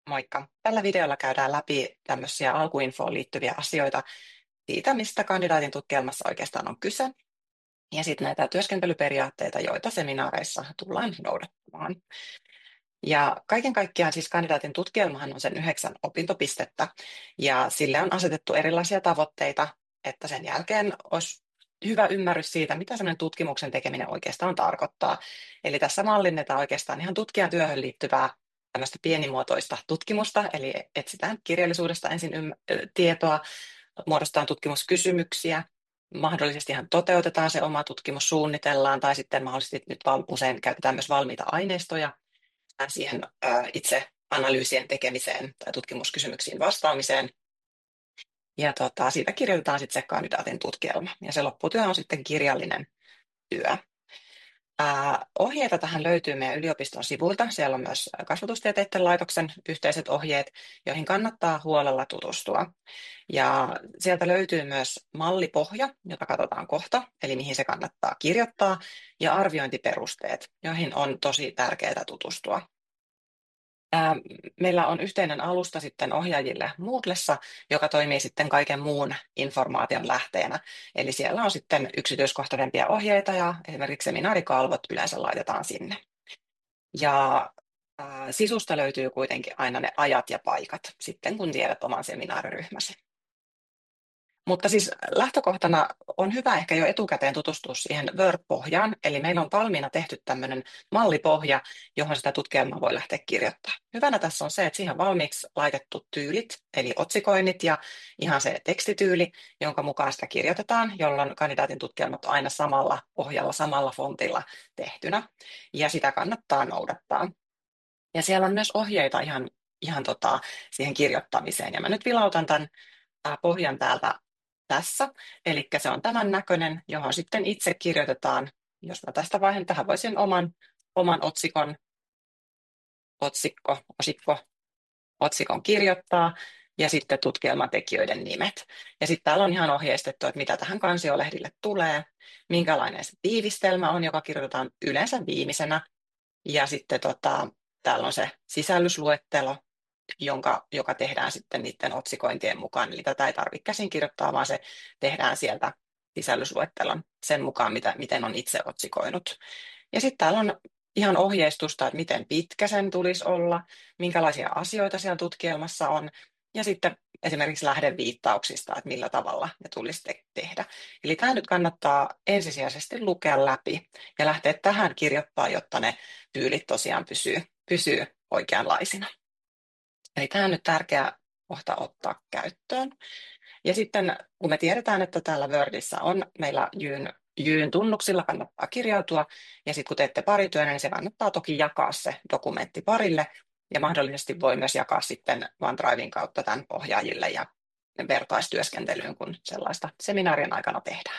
Moikka! Tällä videolla käydään läpi tämmöisiä alkuinfoon liittyviä asioita siitä, mistä kandidaatin tutkielmassa oikeastaan on kyse, ja sitten näitä työskentelyperiaatteita, joita seminaareissa tullaan noudattamaan. Ja kaiken kaikkiaan siis kandidaatin tutkielmahan on sen 9 opintopistettä, ja sille on asetettu erilaisia tavoitteita, että sen jälkeen olisi hyvä ymmärrys siitä, mitä sellainen tutkimuksen tekeminen oikeastaan tarkoittaa. Eli tässä mallinnetaan oikeastaan ihan tutkijan työhön liittyvää tämmöistä pienimuotoista tutkimusta, eli etsitään kirjallisuudesta ensin tietoa, muodostetaan tutkimuskysymyksiä, mahdollisesti ihan toteutetaan se oma tutkimus, suunnitellaan, tai sitten mahdollisesti nyt usein käytetään myös valmiita aineistoja siihen itse analyysien tekemiseen tai tutkimuskysymyksiin vastaamiseen. Ja siitä kirjoitetaan sitten se kandidaatin tutkielma, ja se lopputyö on sitten kirjallinen työ. Ohjeita tähän löytyy meidän yliopiston sivuilta. Siellä on myös kasvatustieteiden laitoksen yhteiset ohjeet, joihin kannattaa huolella tutustua. Ja sieltä löytyy myös mallipohja, jota katsotaan kohta, eli mihin se kannattaa kirjoittaa, ja arviointiperusteet, joihin on tosi tärkeää tutustua. Meillä on yhteinen alusta sitten ohjaajille Moodlessa, joka toimii sitten kaiken muun informaation lähteenä. Eli siellä on sitten yksityiskohtaisempia ohjeita ja esimerkiksi seminaarikalvot yleensä laitetaan sinne. Ja sisusta löytyy kuitenkin aina ne ajat ja paikat sitten, kun tiedät oman seminaariryhmäsi. Mutta siis lähtökohtana on hyvä ehkä jo etukäteen tutustua siihen Word-pohjaan, eli meillä on valmiina tehty tämmöinen mallipohja, johon sitä tutkielmaa voi lähteä kirjoittamaan. Hyvänä tässä on se, että siihen on valmiiksi laitettu tyylit, eli otsikoinnit ja ihan se tekstityyli, jonka mukaan sitä kirjoitetaan, jolloin kandidaatin tutkielmat on aina samalla pohjalla, samalla fontilla tehtynä, ja sitä kannattaa noudattaa. Ja siellä on myös ohjeita ihan siihen kirjoittamiseen, ja mä nyt vilautan tämän pohjan täältä tässä. Eli se on tämän näköinen, johon sitten itse kirjoitetaan, jos mä tästä vaihan tähän voisin oman otsikon kirjoittaa, ja sitten tutkielman tekijöiden nimet. Ja sitten täällä on ihan ohjeistettu, että mitä tähän kansiolehdille tulee, minkälainen se tiivistelmä on, joka kirjoitetaan yleensä viimeisenä, ja sitten täällä on se sisällysluettelo, joka tehdään sitten niiden otsikointien mukaan. Eli tätä ei tarvitse käsin kirjoittaa, vaan se tehdään sieltä sisällysluettelon sen mukaan, miten on itse otsikoinut. Ja sitten täällä on ihan ohjeistusta, että miten pitkä sen tulisi olla, minkälaisia asioita siellä tutkielmassa on, ja sitten esimerkiksi lähdeviittauksista, että millä tavalla ne tulisi tehdä. Eli tämä nyt kannattaa ensisijaisesti lukea läpi ja lähteä tähän kirjoittaa, jotta ne tyylit tosiaan pysyy oikeanlaisina. Eli tämä on nyt tärkeä kohta ottaa käyttöön. Ja sitten kun me tiedetään, että täällä Wordissa on meillä Jyn tunnuksilla kannattaa kirjautua, ja sitten kun teette parityönä, niin se kannattaa toki jakaa se dokumentti parille, ja mahdollisesti voi myös jakaa sitten OneDriven kautta tämän ohjaajille ja vertaistyöskentelyyn, kun sellaista seminaarien aikana tehdään.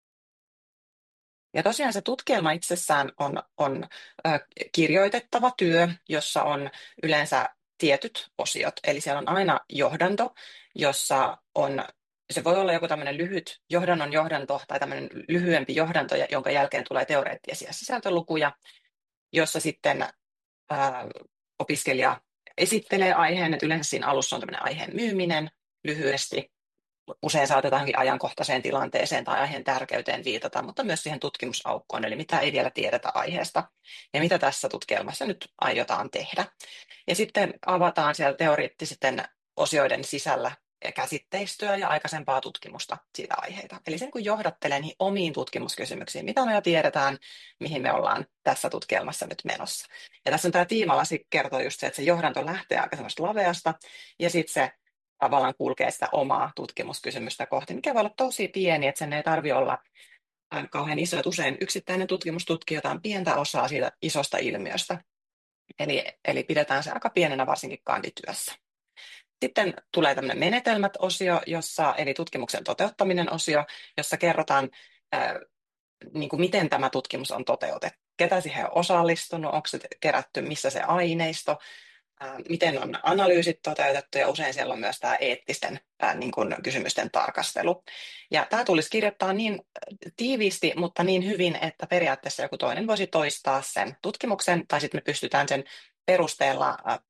Ja tosiaan se tutkielma itsessään on kirjoitettava työ, jossa on yleensä tietyt osiot. Eli siellä on aina johdanto, jossa se voi olla joku tämmöinen lyhyt johdanto tai tämmöinen lyhyempi johdanto, jonka jälkeen tulee teoreettisia sisältölukuja, jossa sitten opiskelija esittelee aiheen, että yleensä siinä alussa on tämmöinen aiheen myyminen lyhyesti. Usein saatetaankin ajankohtaiseen tilanteeseen tai aiheen tärkeyteen viitata, mutta myös siihen tutkimusaukkoon, eli mitä ei vielä tiedetä aiheesta ja mitä tässä tutkielmassa nyt aiotaan tehdä. Ja sitten avataan siellä teoreettisten osioiden sisällä käsitteistöä ja aikaisempaa tutkimusta siitä aiheita. Eli sen kun johdattelee niihin omiin tutkimuskysymyksiin, mitä me jo tiedetään, mihin me ollaan tässä tutkielmassa nyt menossa. Ja tässä on tämä tiimalasi kertoo just se, että se johdanto lähtee aika semmoista laveasta ja sitten se tavallaan kulkee sitä omaa tutkimuskysymystä kohti, mikä voi olla tosi pieni, että sen ei tarvitse olla kauhean iso, että usein yksittäinen tutkimus tutkii jotain pientä osaa siitä isosta ilmiöstä. Eli pidetään se aika pienenä varsinkin kandityössä. Sitten tulee tämmöinen menetelmät-osio, eli tutkimuksen toteuttaminen-osio, jossa kerrotaan, niin kuin miten tämä tutkimus on toteutettu, ketä siihen on osallistunut, onko se kerätty, missä se aineisto, miten on analyysit toteutettu, ja usein siellä on myös tämä eettisten niin kuin kysymysten tarkastelu. Ja tämä tulisi kirjoittaa niin tiiviisti, mutta niin hyvin, että periaatteessa joku toinen voisi toistaa sen tutkimuksen, tai sitten me pystytään sen perusteella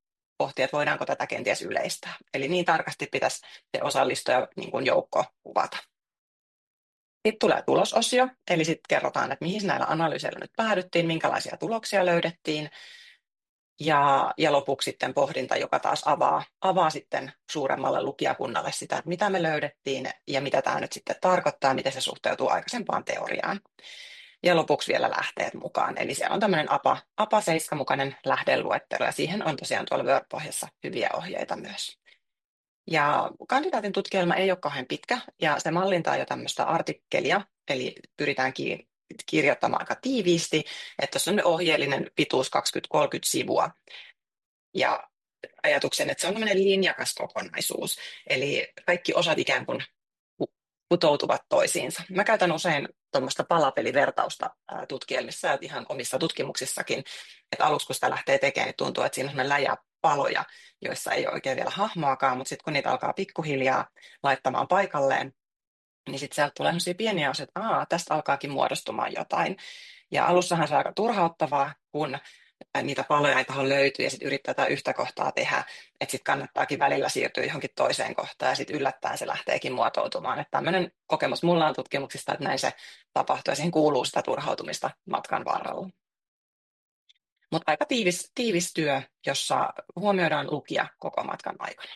pohtia, että voidaanko tätä kenties yleistää. Eli niin tarkasti pitäisi se osallistuja niin kuin joukko kuvata. Sitten tulee tulososio, eli sitten kerrotaan, että mihin näillä analyyseillä nyt päädyttiin, minkälaisia tuloksia löydettiin, ja lopuksi sitten pohdinta, joka taas avaa sitten suuremmalle lukijakunnalle sitä, että mitä me löydettiin ja mitä tämä nyt sitten tarkoittaa, miten se suhteutuu aikaisempaan teoriaan. Ja lopuksi vielä lähteet mukaan. Eli siellä on tämmöinen APA 7 mukainen lähdeluettelo, ja siihen on tosiaan tuolla Word-pohjassa hyviä ohjeita myös. Ja kandidaatin tutkielma ei ole kauhean pitkä, ja se mallintaa jo tämmöistä artikkelia, eli pyritään kirjoittamaan aika tiiviisti, että tuossa on ohjeellinen pituus 20-30 sivua, ja ajatuksen, että se on tämmöinen linjakas kokonaisuus, eli kaikki osat ikään kuin putoutuvat toisiinsa. Mä käytän usein tuommoista palapelivertausta tutkielmissa ja ihan omissa tutkimuksissakin, että aluksi kun sitä lähtee tekemään, niin tuntuu, että siinä on sellainen läjä paloja, joissa ei ole oikein vielä hahmoakaan, mutta sitten kun niitä alkaa pikkuhiljaa laittamaan paikalleen, niin sitten sieltä tulee sellaisia pieniä osia, että tästä alkaakin muodostumaan jotain. Ja alussahan se on aika turhauttavaa, kun niitä paloja ei tahdo löytyä ja sitten yrittää jotain yhtä kohtaa tehdä, että sitten kannattaakin välillä siirtyä johonkin toiseen kohtaan ja sitten yllättäen se lähteekin muotoutumaan. Että tämmöinen kokemus mulla on tutkimuksista, että näin se tapahtuu ja siihen kuuluu sitä turhautumista matkan varrella. Mutta aika tiivis työ, jossa huomioidaan lukija koko matkan aikana.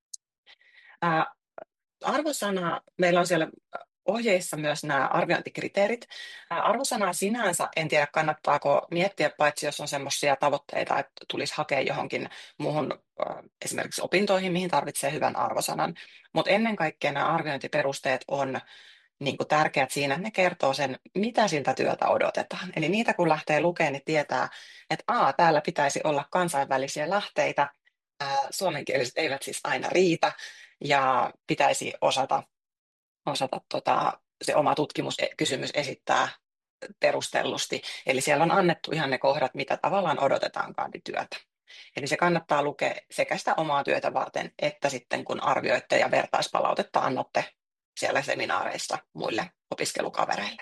Arvosana, meillä on siellä ohjeissa myös nämä arviointikriteerit. Arvosanaa sinänsä en tiedä kannattaako miettiä, paitsi jos on semmoisia tavoitteita, että tulisi hakea johonkin muuhun esimerkiksi opintoihin, mihin tarvitsee hyvän arvosanan. Mutta ennen kaikkea nämä arviointiperusteet on niin kuin tärkeät siinä, että ne kertoo sen, mitä siltä työltä odotetaan. Eli niitä kun lähtee lukemaan, niin tietää, että täällä pitäisi olla kansainvälisiä lähteitä, suomenkieliset eivät siis aina riitä, ja pitäisi osata se oma tutkimuskysymys esittää perustellusti. Eli siellä on annettu ihan ne kohdat, mitä tavallaan odotetaan kandityötä. Eli se kannattaa lukea sekä sitä omaa työtä varten, että sitten kun arvioitte ja vertaispalautetta annatte siellä seminaareissa muille opiskelukavereille.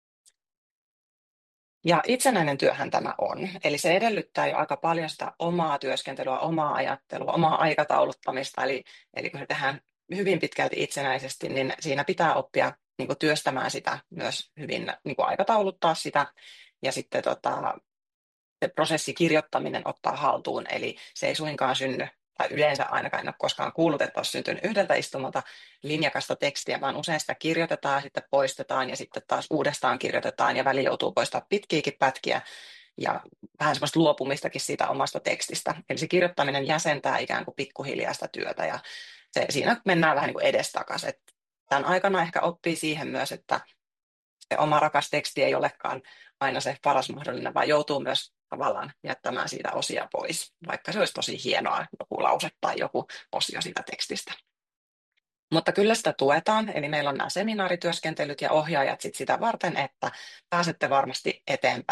Ja itsenäinen työhän tämä on. Eli se edellyttää jo aika paljon sitä omaa työskentelyä, omaa ajattelua, omaa aikatauluttamista. Eli kun se tehdään hyvin pitkälti itsenäisesti, niin siinä pitää oppia niin kuin työstämään sitä myös hyvin, niin kuin aikatauluttaa sitä. Ja sitten se prosessikirjoittaminen ottaa haltuun, eli se ei suinkaan synny, tai yleensä ainakaan en ole koskaan kuullut, että olisi syntynyt yhdeltä istumalta linjakasta tekstiä, vaan usein sitä kirjoitetaan, sitten poistetaan ja sitten taas uudestaan kirjoitetaan ja väli joutuu poistamaan pitkiäkin pätkiä ja vähän semmoista luopumistakin siitä omasta tekstistä. Eli se kirjoittaminen jäsentää ikään kuin pikkuhiljaa sitä työtä ja siinä mennään vähän niin kuin edestakaisin. Tämän aikana ehkä oppii siihen myös, että se oma rakas teksti ei olekaan aina se paras mahdollinen, vaan joutuu myös tavallaan jättämään siitä osia pois, vaikka se olisi tosi hienoa joku lause tai joku osio siitä tekstistä. Mutta kyllä sitä tuetaan, eli meillä on nämä seminaarityöskentelyt ja ohjaajat sitä varten, että pääsette varmasti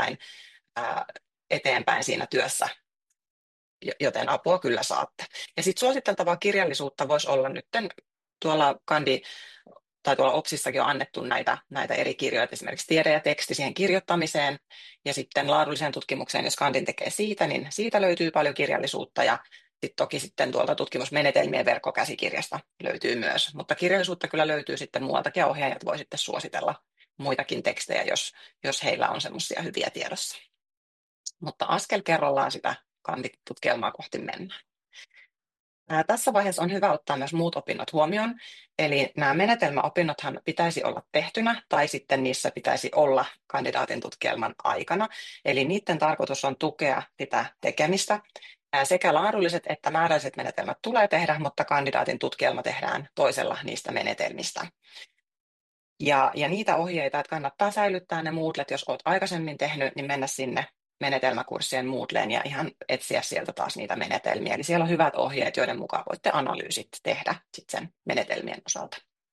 eteenpäin siinä työssä, joten apua kyllä saatte. Ja sitten suositeltavaa kirjallisuutta voisi olla nyt tuolla tai tuolla OPSissakin on annettu näitä eri kirjoja, esimerkiksi tiede ja teksti siihen kirjoittamiseen, ja sitten laadulliseen tutkimukseen, jos kandin tekee siitä, niin siitä löytyy paljon kirjallisuutta, ja sitten toki sitten tuolta tutkimusmenetelmien verkkokäsikirjasta löytyy myös, mutta kirjallisuutta kyllä löytyy sitten muualtakin, ja ohjaajat voi sitten suositella muitakin tekstejä, jos heillä on semmoisia hyviä tiedossa. Mutta askel kerrallaan sitä kanditutkielmaa kohti mennään. Tässä vaiheessa on hyvä ottaa myös muut opinnot huomioon, eli nämä menetelmäopinnothan pitäisi olla tehtynä tai sitten niissä pitäisi olla kandidaatin tutkielman aikana, eli niiden tarkoitus on tukea sitä tekemistä. Sekä laadulliset että määrälliset menetelmät tulee tehdä, mutta kandidaatin tutkielma tehdään toisella niistä menetelmistä. Ja niitä ohjeita, että kannattaa säilyttää ne Moodlet, jos olet aikaisemmin tehnyt, niin mennä sinne menetelmäkurssien Moodleen ja ihan etsiä sieltä taas niitä menetelmiä. Eli siellä on hyvät ohjeet, joiden mukaan voitte analyysit tehdä sit sen menetelmien osalta.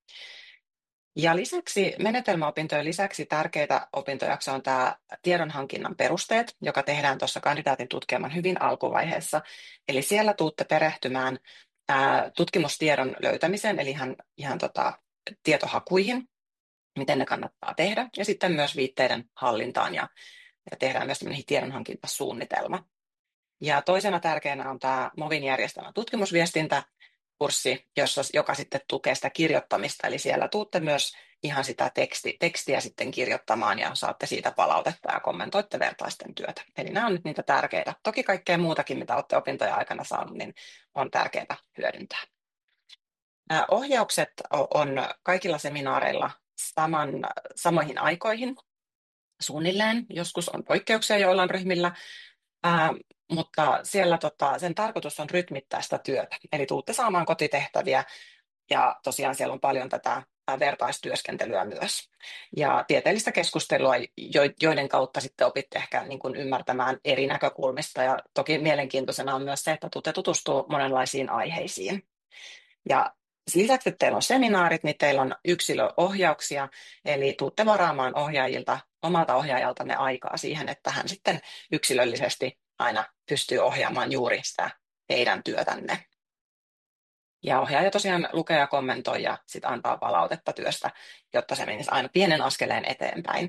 Ja lisäksi menetelmäopintojen lisäksi tärkeitä opintojaksoja on tämä tiedonhankinnan perusteet, joka tehdään tuossa kandidaatin tutkielman hyvin alkuvaiheessa. Eli siellä tuutte perehtymään tutkimustiedon löytämiseen, eli ihan tietohakuihin, miten ne kannattaa tehdä, ja sitten myös viitteiden hallintaan ja tehdään myös tämmöinen tiedonhankintasuunnitelma. Ja toisena tärkeänä on tämä MOVin järjestämä tutkimusviestintäkurssi, joka sitten tukee sitä kirjoittamista. Eli siellä tuutte myös ihan sitä tekstiä sitten kirjoittamaan ja saatte siitä palautetta ja kommentoitte vertaisten työtä. Eli nämä on nyt niitä tärkeitä. Toki kaikkea muutakin, mitä olette opintojen aikana saanut, niin on tärkeää hyödyntää. Nämä ohjaukset on kaikilla seminaareilla samoihin aikoihin suunnilleen. Joskus on poikkeuksia joillain ryhmillä, mutta siellä sen tarkoitus on rytmittää sitä työtä. Eli tuutte saamaan kotitehtäviä ja tosiaan siellä on paljon tätä vertaistyöskentelyä myös. Ja tieteellistä keskustelua, joiden kautta sitten opitte ehkä niin kuin ymmärtämään eri näkökulmista. Ja toki mielenkiintoisena on myös se, että tuutte tutustua monenlaisiin aiheisiin. Ja lisäksi, että teillä on seminaarit, niin teillä on yksilöohjauksia, eli tuutte varaamaan omalta ohjaajaltanne aikaa siihen, että hän sitten yksilöllisesti aina pystyy ohjaamaan juuri sitä teidän työtänne. Ja ohjaaja tosiaan lukee ja kommentoi ja sitten antaa palautetta työstä, jotta se menisi aina pienen askeleen eteenpäin.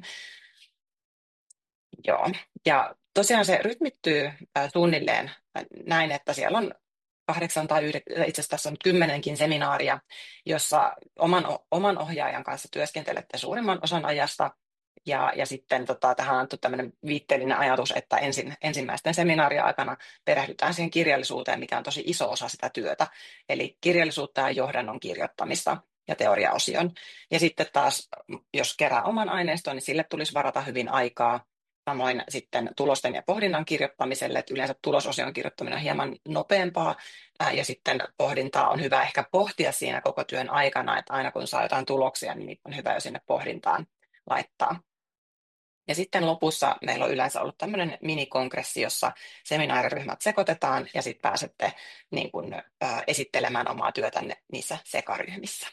Joo. Ja tosiaan se rytmittyy suunnilleen näin, että siellä on 8 tai 9, itse asiassa tässä on 10 seminaaria, jossa oman ohjaajan kanssa työskentelette suurimman osan ajasta. Ja sitten tähän on annettu tämmöinen viitteellinen ajatus, että ensimmäisten seminaarien aikana perehdytään siihen kirjallisuuteen, mikä on tosi iso osa sitä työtä. Eli kirjallisuutta ja johdannon kirjoittamista ja teoriaosion. Ja sitten taas, jos kerää oman aineiston, niin sille tulisi varata hyvin aikaa. Samoin sitten tulosten ja pohdinnan kirjoittamiselle, että yleensä tulososion kirjoittaminen on hieman nopeampaa, ja sitten pohdintaa on hyvä ehkä pohtia siinä koko työn aikana, että aina kun saa jotain tuloksia, niin niitä on hyvä jo sinne pohdintaan laittaa. Ja sitten lopussa meillä on yleensä ollut tämmöinen minikongressi, jossa seminaariryhmät sekoitetaan ja sitten pääsette niin kuin, esittelemään omaa työtänne niissä sekaryhmissä.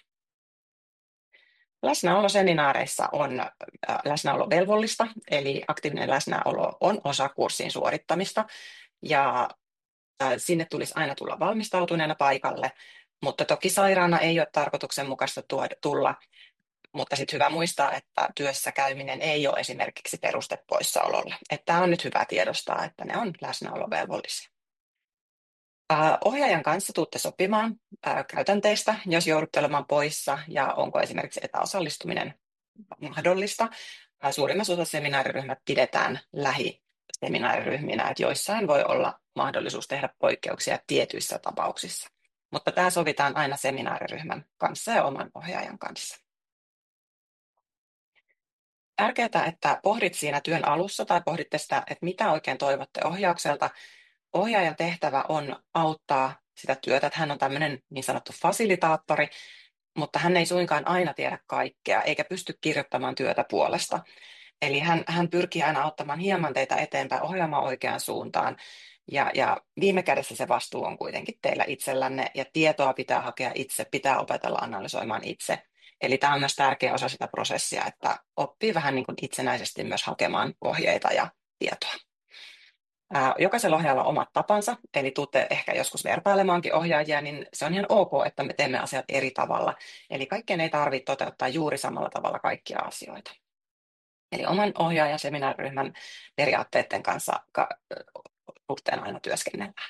Läsnäoloseminaareissa on läsnäolo velvollista, eli aktiivinen läsnäolo on osa kurssin suorittamista, ja sinne tulisi aina tulla valmistautuneena paikalle, mutta toki sairaana ei ole tarkoituksenmukaista tulla, mutta sitten hyvä muistaa, että työssä käyminen ei ole esimerkiksi peruste poissaololle. Tämä on nyt hyvä tiedostaa, että ne on läsnäolovelvollisia. Ohjaajan kanssa tuutte sopimaan käytänteistä, jos joudutte olemaan poissa ja onko esimerkiksi etäosallistuminen mahdollista. Suurimmassa osassa seminaariryhmät pidetään lähiseminaariryhminä, että joissain voi olla mahdollisuus tehdä poikkeuksia tietyissä tapauksissa. Mutta tämä sovitaan aina seminaariryhmän kanssa ja oman ohjaajan kanssa. Tärkeää, että pohdit siinä työn alussa tai pohditte sitä, että mitä oikein toivotte ohjaukselta. Ohjaajan tehtävä on auttaa sitä työtä, että hän on tämmöinen niin sanottu fasilitaattori, mutta hän ei suinkaan aina tiedä kaikkea eikä pysty kirjoittamaan työtä puolesta. Eli hän pyrkii aina auttamaan hieman teitä eteenpäin ohjaamaan oikeaan suuntaan. Ja viime kädessä se vastuu on kuitenkin teillä itsellänne ja tietoa pitää hakea itse, pitää opetella analysoimaan itse. Eli tämä on myös tärkeä osa sitä prosessia, että oppii vähän niin kuin itsenäisesti myös hakemaan ohjeita ja tietoa. Jokaisella ohjaajalla on omat tapansa, eli tuutte ehkä joskus vertailemaankin ohjaajia, niin se on ihan ok, että me teemme asiat eri tavalla. Eli kaikkeen ei tarvitse toteuttaa juuri samalla tavalla kaikkia asioita. Eli oman ohjaajan seminaariryhmän periaatteiden kanssa suhteen aina työskennellään.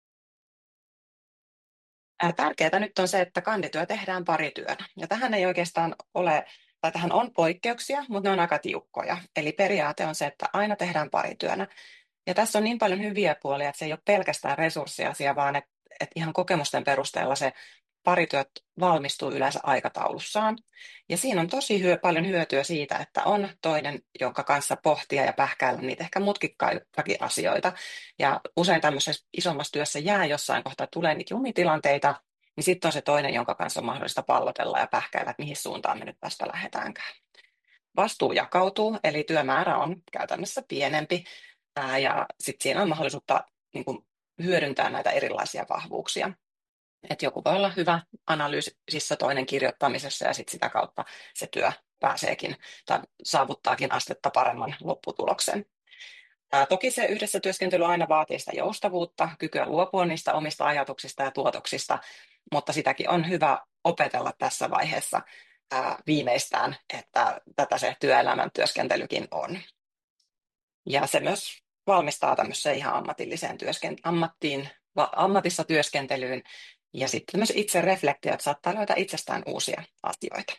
Tärkeää nyt on se, että kandityö tehdään parityönä. Ja tähän ei oikeastaan ole, tai tähän on poikkeuksia, mutta ne on aika tiukkoja. Eli periaate on se, että aina tehdään parityönä. Ja tässä on niin paljon hyviä puolia, että se ei ole pelkästään resurssiasia, vaan että ihan kokemusten perusteella se parityöt valmistuu yleensä aikataulussaan. Ja siinä on tosi paljon hyötyä siitä, että on toinen, jonka kanssa pohtia ja pähkäillä niitä ehkä mutkikkaitakin asioita. Ja usein tämmöisessä isommassa työssä jää jossain kohtaa, tulee niitä jumitilanteita, niin sitten on se toinen, jonka kanssa on mahdollista pallotella ja pähkäillä, että mihin suuntaan me nyt tästä lähdetäänkään. Vastuu jakautuu, eli työmäärä on käytännössä pienempi, ja sitten siinä on mahdollisuutta niin kuin hyödyntää näitä erilaisia vahvuuksia. Että joku voi olla hyvä analyysissä, toinen kirjoittamisessa ja sitten sitä kautta se työ pääseekin tai saavuttaakin astetta paremman lopputuloksen. Toki se yhdessä työskentely aina vaatii sitä joustavuutta, kykyä luopua niistä omista ajatuksista ja tuotoksista, mutta sitäkin on hyvä opetella tässä vaiheessa viimeistään, että tätä se työelämän työskentelykin on. Ja se myös valmistaa tämmöiseen ihan ammatissa työskentelyyn. Ja sitten myös itse reflektio, että saattaa löytää itsestään uusia asioita.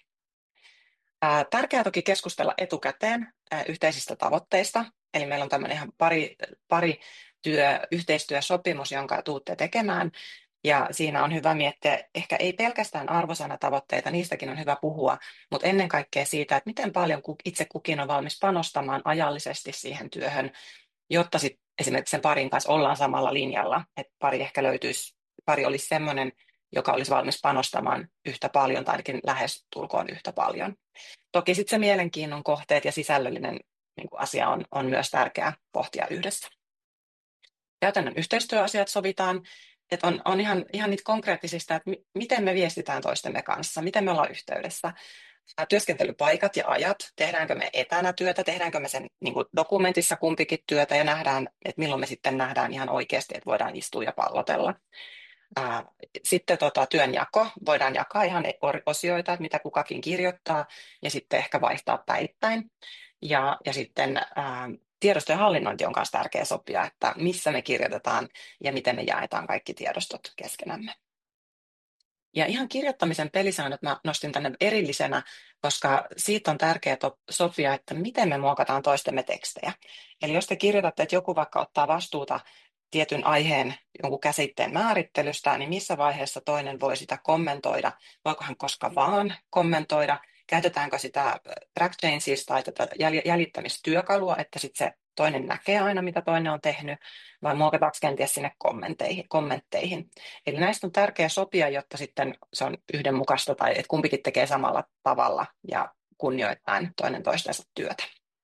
Tärkeää toki keskustella etukäteen yhteisistä tavoitteista. Eli meillä on tämmöinen ihan pari yhteistyösopimus, jonka tuutte tekemään. Ja siinä on hyvä miettiä, ehkä ei pelkästään arvosanatavoitteita, niistäkin on hyvä puhua, mutta ennen kaikkea siitä, että miten paljon itse kukin on valmis panostamaan ajallisesti siihen työhön, jotta sit esimerkiksi sen parin kanssa ollaan samalla linjalla, että pari olisi semmoinen, joka olisi valmis panostamaan yhtä paljon tai ainakin lähes tulkoon yhtä paljon. Toki sitten se mielenkiinnon kohteet ja sisällöllinen niin kuin asia on myös tärkeää pohtia yhdessä. Käytännön yhteistyöasiat sovitaan, että on ihan niitä konkreettisista, että miten me viestitään toistemme kanssa, miten me ollaan yhteydessä. Työskentelypaikat ja ajat, tehdäänkö me etänä työtä, tehdäänkö me sen niin kuin dokumentissa kumpikin työtä ja nähdään, että milloin me sitten nähdään ihan oikeasti, että voidaan istua ja pallotella. Sitten työnjako, voidaan jakaa ihan osioita, että mitä kukakin kirjoittaa ja sitten ehkä vaihtaa päittäin. Ja sitten tiedostojen hallinnointi on myös tärkeä sopia, että missä me kirjoitetaan ja miten me jaetaan kaikki tiedostot keskenämme. Ja ihan kirjoittamisen pelisäännöt mä nostin tänne erillisenä, koska siitä on tärkeää sopia, että miten me muokataan toistemme tekstejä. Eli jos te kirjoitatte, että joku vaikka ottaa vastuuta tietyn aiheen jonkun käsitteen määrittelystä, niin missä vaiheessa toinen voi sitä kommentoida? Voiko hän koska vaan kommentoida? Käytetäänkö sitä track changes tai tätä jäljittämistyökalua, että sitten se toinen näkee aina, mitä toinen on tehnyt, vai muokataanko kenties sinne kommentteihin. Eli näistä on tärkeää sopia, jotta sitten se on yhdenmukaista tai että kumpikin tekee samalla tavalla ja kunnioittain toinen toistensa työtä.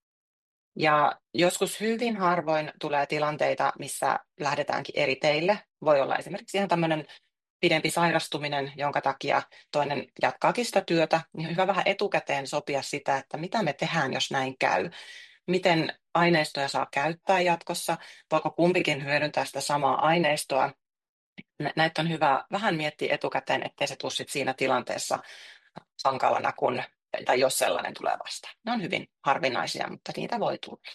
Ja joskus hyvin harvoin tulee tilanteita, missä lähdetäänkin eri teille. Voi olla esimerkiksi ihan tämmöinen pidempi sairastuminen, jonka takia toinen jatkaakin sitä työtä, niin on hyvä vähän etukäteen sopia sitä, että mitä me tehdään, jos näin käy. Miten aineistoja saa käyttää jatkossa, voiko kumpikin hyödyntää sitä samaa aineistoa. Näitä on hyvä vähän miettiä etukäteen, ettei se tule siinä tilanteessa hankalana, tai jos sellainen tulee vastaan. Ne on hyvin harvinaisia, mutta niitä voi tulla.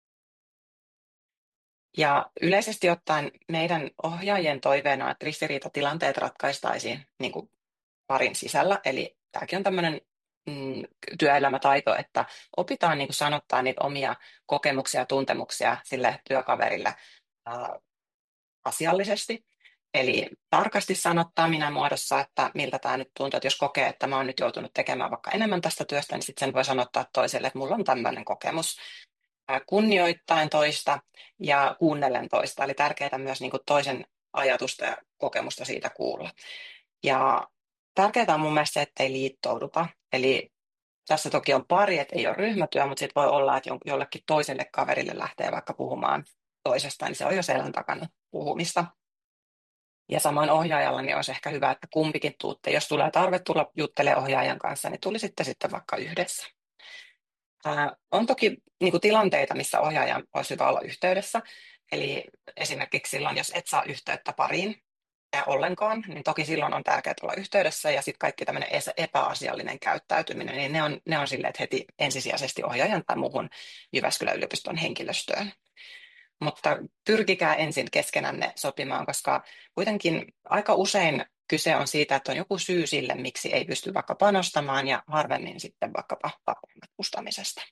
Ja yleisesti ottaen meidän ohjaajien toiveena, että ristiriitatilanteet ratkaistaisiin niin kuin parin sisällä. Eli tämäkin on tämmöinen työelämätaito, että opitaan niin kuin sanottaa niitä omia kokemuksia ja tuntemuksia sille työkaverille asiallisesti. Eli tarkasti sanottaa minä muodossa, että miltä tämä nyt tuntuu, että jos kokee, että mä oon nyt joutunut tekemään vaikka enemmän tästä työstä, niin sitten sen voi sanottaa toiselle, että mulla on tämmöinen kokemus kunnioittaen toista ja kuunnellen toista. Eli tärkeää myös niin kuin toisen ajatusta ja kokemusta siitä kuulla. Ja tärkeää on mun mielestä se, että ei liittouduta. Eli tässä toki on pari, että ei ole ryhmätyö, mutta sitten voi olla, että jollekin toiselle kaverille lähtee vaikka puhumaan toisesta, niin se on jo selän takana puhumista. Ja samoin ohjaajalla niin olisi ehkä hyvä, että kumpikin tuutte. Jos tulee tarve tulla juttelemaan ohjaajan kanssa, niin tulisitte sitten vaikka yhdessä. On toki niin kuin tilanteita, missä ohjaajan olisi hyvä olla yhteydessä. Eli esimerkiksi silloin, jos et saa yhteyttä pariin ollenkaan, niin toki silloin on tärkeää olla yhteydessä. Ja sitten kaikki tämmöinen epäasiallinen käyttäytyminen, niin ne on silleen, että heti ensisijaisesti ohjaajan tai muuhun Jyväskylän yliopiston henkilöstöön. Mutta pyrkikää ensin keskenänne sopimaan, koska kuitenkin aika usein kyse on siitä, että on joku syy sille, miksi ei pysty vaikka panostamaan ja harvemmin sitten vaikkapa matustamisesta.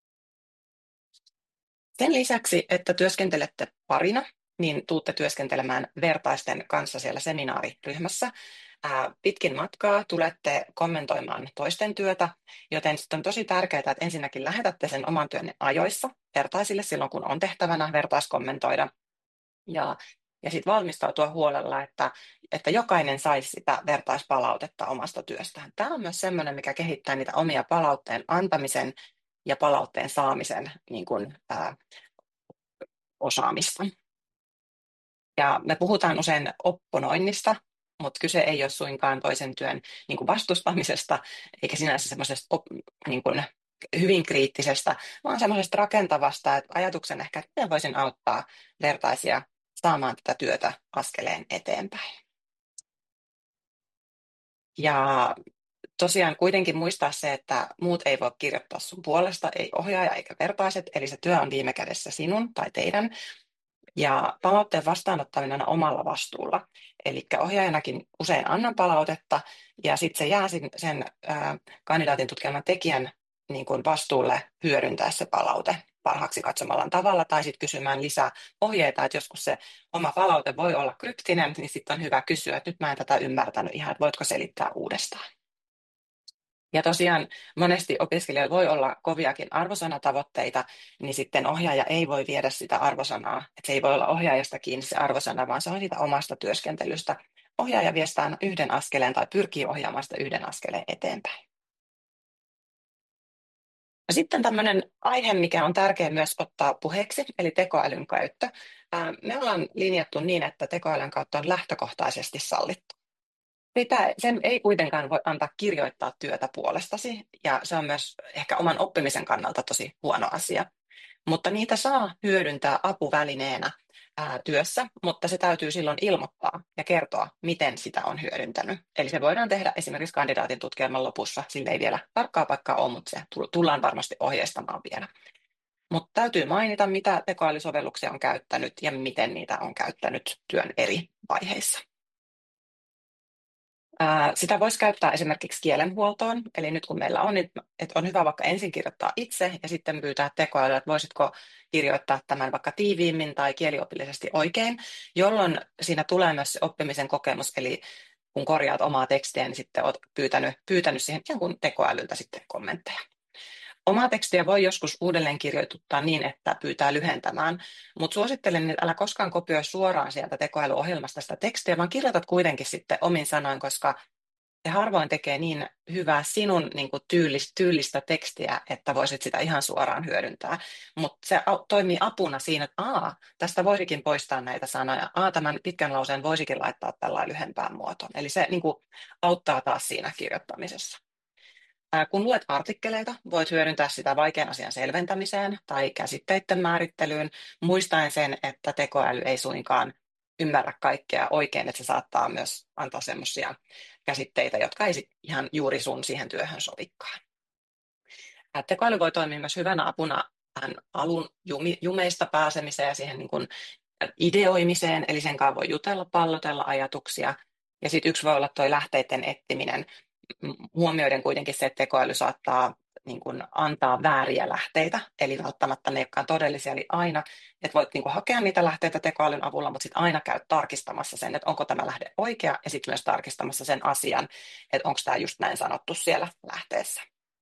Sen lisäksi, että työskentelette parina, niin tuutte työskentelemään vertaisten kanssa siellä seminaariryhmässä. Pitkin matkaa tulette kommentoimaan toisten työtä, joten sitten on tosi tärkeää, että ensinnäkin lähetätte sen oman työnne ajoissa vertaisille silloin, kun on tehtävänä vertaiskommentoida. Ja sitten valmistautua huolella, että jokainen saisi sitä vertaispalautetta omasta työstään. Tämä on myös sellainen, mikä kehittää niitä omia palautteen antamisen ja palautteen saamisen niin kuin, osaamista. Ja me puhutaan usein opponoinnista, mutta kyse ei ole suinkaan toisen työn niin kuin vastustamisesta, eikä sinänsä semmoisesta niin kuin hyvin kriittisestä, vaan semmoisesta rakentavasta, että ajatuksen ehkä, että miten voisin auttaa vertaisia saamaan tätä työtä askeleen eteenpäin. Ja tosiaan kuitenkin muistaa se, että muut ei voi kirjoittaa sun puolesta, ei ohjaaja eikä vertaiset, eli se työ on viime kädessä sinun tai teidän. Ja palautteen vastaanottaminen on omalla vastuulla. Eli ohjaajanakin usein annan palautetta ja sitten se jää kandidaatin tutkielman tekijän niin kuin vastuulle hyödyntää se palaute parhaaksi katsomallaan tavalla tai sitten kysymään lisää ohjeita, että joskus se oma palaute voi olla kryptinen, niin sitten on hyvä kysyä, että nyt mä en tätä ymmärtänyt ihan, että voitko selittää uudestaan. Ja tosiaan monesti opiskelijoilla voi olla koviakin arvosanatavoitteita, niin sitten ohjaaja ei voi viedä sitä arvosanaa. Että se ei voi olla ohjaajasta kiinni se arvosana, vaan se on siitä omasta työskentelystä. Ohjaaja vie sitä aina yhden askeleen tai pyrkii ohjaamaan sitä yhden askeleen eteenpäin. Ja sitten tämmöinen aihe, mikä on tärkeä myös ottaa puheeksi, eli tekoälyn käyttö. Me ollaan linjattu niin, että tekoälyn käyttö on lähtökohtaisesti sallittu. Sen ei kuitenkaan voi antaa kirjoittaa työtä puolestasi, ja se on myös ehkä oman oppimisen kannalta tosi huono asia. Mutta niitä saa hyödyntää apuvälineenä työssä, mutta se täytyy silloin ilmoittaa ja kertoa, miten sitä on hyödyntänyt. Eli se voidaan tehdä esimerkiksi kandidaatin tutkielman lopussa, sille ei vielä tarkkaa paikkaa ole, mutta se tullaan varmasti ohjeistamaan vielä. Mutta täytyy mainita, mitä tekoälysovelluksia on käyttänyt ja miten niitä on käyttänyt työn eri vaiheissa. Sitä voisi käyttää esimerkiksi kielenhuoltoon, eli nyt kun meillä on, että on hyvä vaikka ensin kirjoittaa itse ja sitten pyytää tekoälyä, että voisitko kirjoittaa tämän vaikka tiiviimmin tai kieliopillisesti oikein, jolloin siinä tulee myös se oppimisen kokemus, eli kun korjaat omaa tekstiä, niin sitten olet pyytänyt siihen ikään kuin tekoälyltä sitten kommentteja. Omaa tekstiä voi joskus uudelleen kirjoituttaa niin, että pyytää lyhentämään, mutta suosittelen, että älä koskaan kopioi suoraan sieltä tekoälyohjelmasta sitä tekstiä, vaan kirjoitat kuitenkin sitten omin sanoin, koska se harvoin tekee niin hyvää sinun niin kuin tyylistä tekstiä, että voisit sitä ihan suoraan hyödyntää. Mutta se toimii apuna siinä, että tästä voisikin poistaa näitä sanoja, tämän pitkän lauseen voisikin laittaa tällainen lyhempään muotoon. Eli se niin kuin auttaa taas siinä kirjoittamisessa. Kun luet artikkeleita, voit hyödyntää sitä vaikean asian selventämiseen tai käsitteiden määrittelyyn, muistaen sen, että tekoäly ei suinkaan ymmärrä kaikkea oikein, että se saattaa myös antaa semmoisia käsitteitä, jotka ei ihan juuri sun siihen työhön sovikaan. Tekoäly voi toimia myös hyvänä apuna tähän alun jumeista pääsemiseen ja siihen niin kuin ideoimiseen, eli sen kanssa voi jutella, pallotella ajatuksia. Ja sitten yksi voi olla tuo lähteiden etsiminen, huomioiden kuitenkin se, että tekoäly saattaa niin kuin antaa vääriä lähteitä, eli välttämättä ne, jotka on todellisia, eli aina, että voit niin kuin hakea niitä lähteitä tekoälyn avulla, mutta sitten aina käy tarkistamassa sen, että onko tämä lähde oikea, ja sitten myös tarkistamassa sen asian, että onko tämä just näin sanottu siellä lähteessä.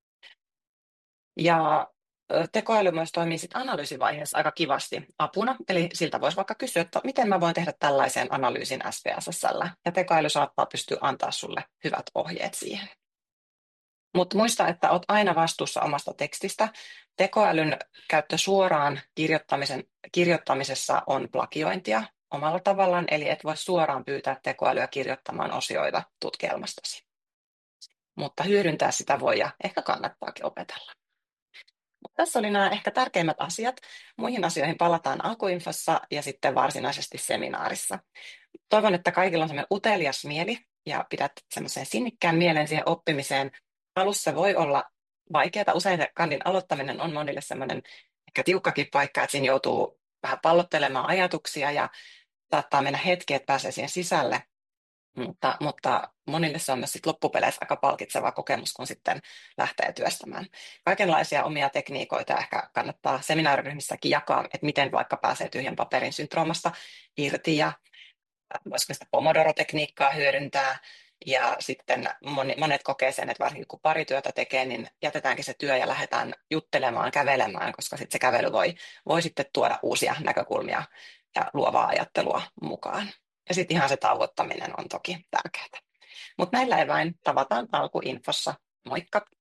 Ja tekoäly myös toimii sitten analyysivaiheessa aika kivasti apuna, eli siltä voisi vaikka kysyä, että miten mä voin tehdä tällaisen analyysin SPSS:llä, ja tekoäly saattaa pystyä antaa sulle hyvät ohjeet siihen. Mutta muista, että olet aina vastuussa omasta tekstistä. Tekoälyn käyttö suoraan kirjoittamisessa on plagiointia omalla tavallaan, eli et voi suoraan pyytää tekoälyä kirjoittamaan osioita tutkielmastasi. Mutta hyödyntää sitä voi ja ehkä kannattaakin opetella. Tässä oli nämä ehkä tärkeimmät asiat. Muihin asioihin palataan alkuinfossa ja sitten varsinaisesti seminaarissa. Toivon, että kaikilla on sellainen utelias mieli ja pidät semmoisen sinnikkään mielen siihen oppimiseen. Alussa voi olla vaikeaa. Usein se kandin aloittaminen on monille semmoinen ehkä tiukkakin paikka, että siinä joutuu vähän pallottelemaan ajatuksia ja saattaa mennä hetki, että pääsee siihen sisälle. Mutta monille se on myös sit loppupeleissä aika palkitseva kokemus, kun sitten lähtee työstämään. Kaikenlaisia omia tekniikoita ehkä kannattaa seminaariryhmissäkin jakaa, että miten vaikka pääsee tyhjän paperin syndroomasta irti ja voisiko sitä Pomodoro-tekniikkaa hyödyntää. Ja sitten monet kokee sen, että varsinkin kun pari työtä tekee, niin jätetäänkin se työ ja lähdetään juttelemaan, kävelemään, koska sitten se kävely voi sitten tuoda uusia näkökulmia ja luovaa ajattelua mukaan. Ja sitten ihan se tauottaminen on toki tärkeää. Mutta näillä eväin tavataan alkuinfossa. Moikka!